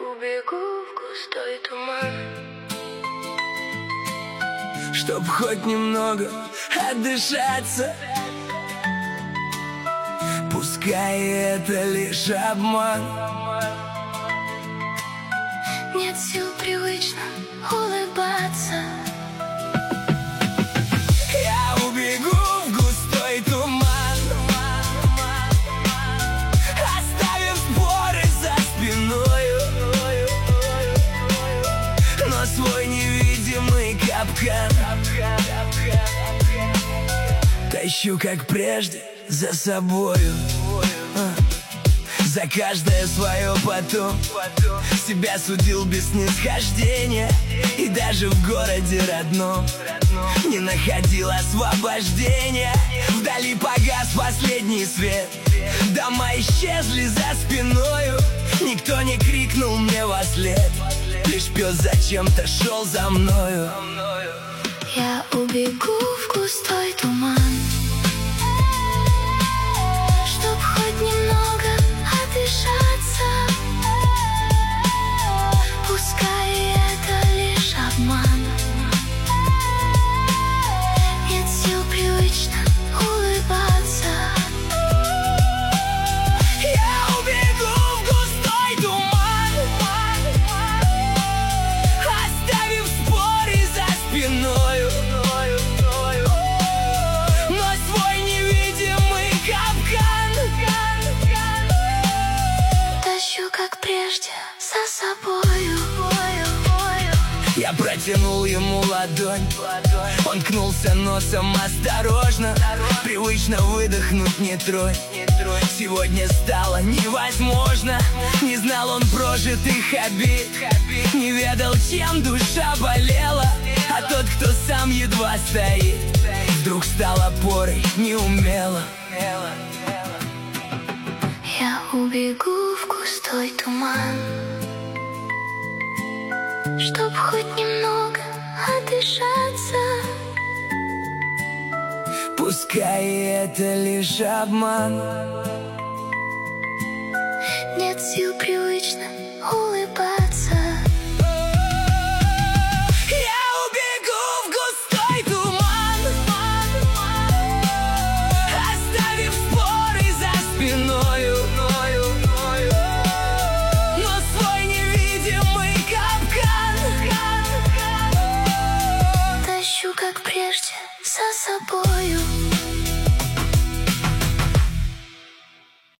убегу в густой туман, чтоб хоть немного отдышаться. Пускай это лишь обман. нет сил привычно улыбаться. Я убегу в густой туман, оставив споры за спиною, но свой невидимый капкан тащу, как прежде, за собою. За каждое свое потом себя судил без снисхождения, и даже в городе родном не находил освобождения. Вдали погас последний свет, дома исчезли за спиною. Никто не крикнул мне вослед, лишь пес зачем-то шел за мною. Я убегу в густой туман, чтоб хоть немного отдышаться. Пускай это лишь обман, нет сил привычно улыбаться. Я убегу в густой туман, оставив споры за спиною, но свой невидимый капкан Тащу, как прежде, за собою. Я протянул ему ладонь, он ткнулся носом осторожно. Привычно выдохнуть не тронь, сегодня стало невозможно. Не знал он прожитых обид, не ведал, чем душа болела. А тот, кто сам едва стоит, вдруг стал опорой неумело. Я убегу в густой туман, чтоб хоть немного отдышаться. Пускай это лишь обман. Нет сил привычно улыбаться.